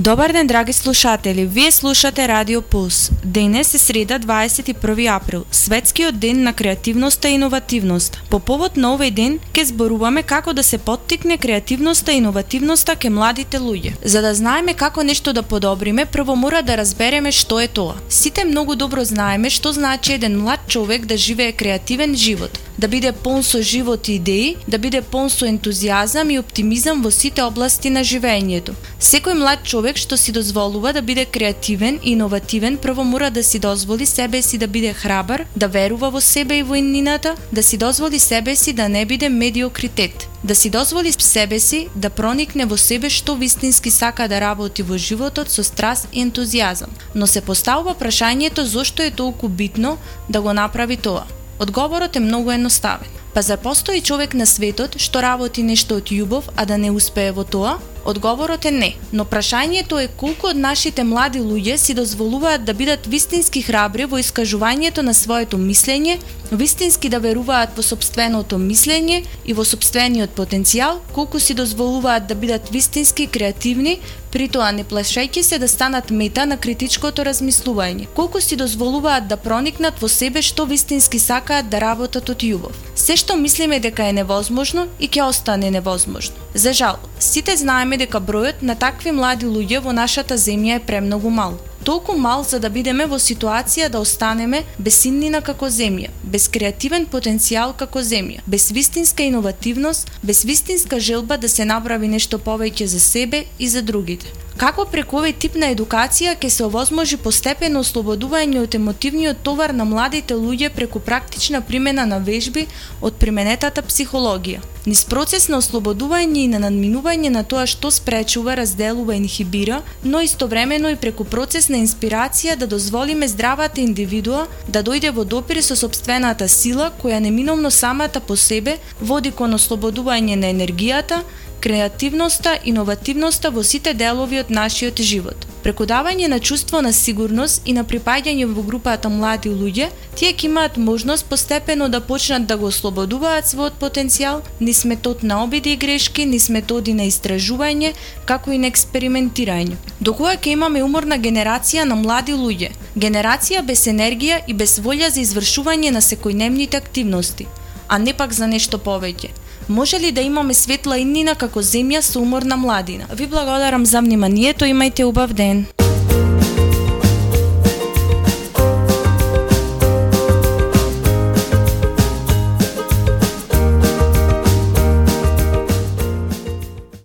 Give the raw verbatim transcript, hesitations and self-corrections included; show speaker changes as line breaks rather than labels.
Добар ден, драги слушатели, вие слушате Радио Пулс. Денес е среда, дваесет и први април, светскиот ден на креативноста и иновативноста. По повод на овој ден, ќе зборуваме како да се поттикне креативноста и иновативноста ке младите луѓе. За да знаеме како нешто да подобриме, прво мора да разбереме што е тоа. Сите многу добро знаеме што значи еден млад човек да живее креативен живот, да биде полн со живот и идеи, да биде полн со ентузијазам и оптимизам во сите области на живеењето. Секој млад човек што си дозволува да биде креативен и иновативен, прво мора да си дозволи себе си да биде храбар, да верува во себе и во иднината, да си дозволи себе си да не биде медиокритет, да си дозволи себе си да проникне во себе што вистински сака да работи во животот со страст и ентузијазам. Но се поставува прашањето зошто е толку битно да го направи тоа. Одговорот е многу едноставен. Па зар постои човек на светот што работи нешто од љубов, а да не успее во тоа? Одговорот е не. Но прашањето е колку од нашите млади луѓе си дозволуваат да бидат вистински храбри во искажувањето на своето мислење, вистински да веруваат во сопственото мислење и во сопствениот потенцијал, колку си дозволуваат да бидат вистински креативни, при тоа не плашејќи се да станат мета на критичкото размислување, колку си дозволуваат да проникнат во себе што вистински сакаат да работат од љубов. Се што мислиме дека е невозможно и ќе остане невозможно. За жал, сите знаеме дека бројот на такви млади луѓе во нашата земја е премногу мал. Толку мал за да бидеме во ситуација да останеме без иднина како земја, без креативен потенцијал како земја, без вистинска иновативност, без вистинска желба да се направи нешто повеќе за себе и за другите. Како преку овој тип на едукација ќе се овозможи постепено ослободување од емотивниот товар на младите луѓе преку практична примена на вежби од применетата психологија? Низ процес на ослободување и на надминување на тоа што спречува, разделува и инхибира, но истовремено и преку процес на инспирација да дозволиме здравата индивидуа да дојде во допир со сопствената сила која неминовно самата по себе води кон ослободување на енергијата, креативноста, иновативноста во сите делови од нашиот живот. Преку давање на чувство на сигурност и на припаѓање во групата млади луѓе, тие ќе имаат можност постепено да почнат да го ослободуваат својот потенцијал низ метод на обиди и грешки, низ методи на истражување, како и на експериментирање. До кога ќе имаме уморна генерација на млади луѓе, генерација без енергија и без волја за извршување на секојдневните активности, а не пак за нешто повеќе. Може ли да имаме светла иднина како земја со уморна младина? Ви благодарам за вниманието, имајте убав ден.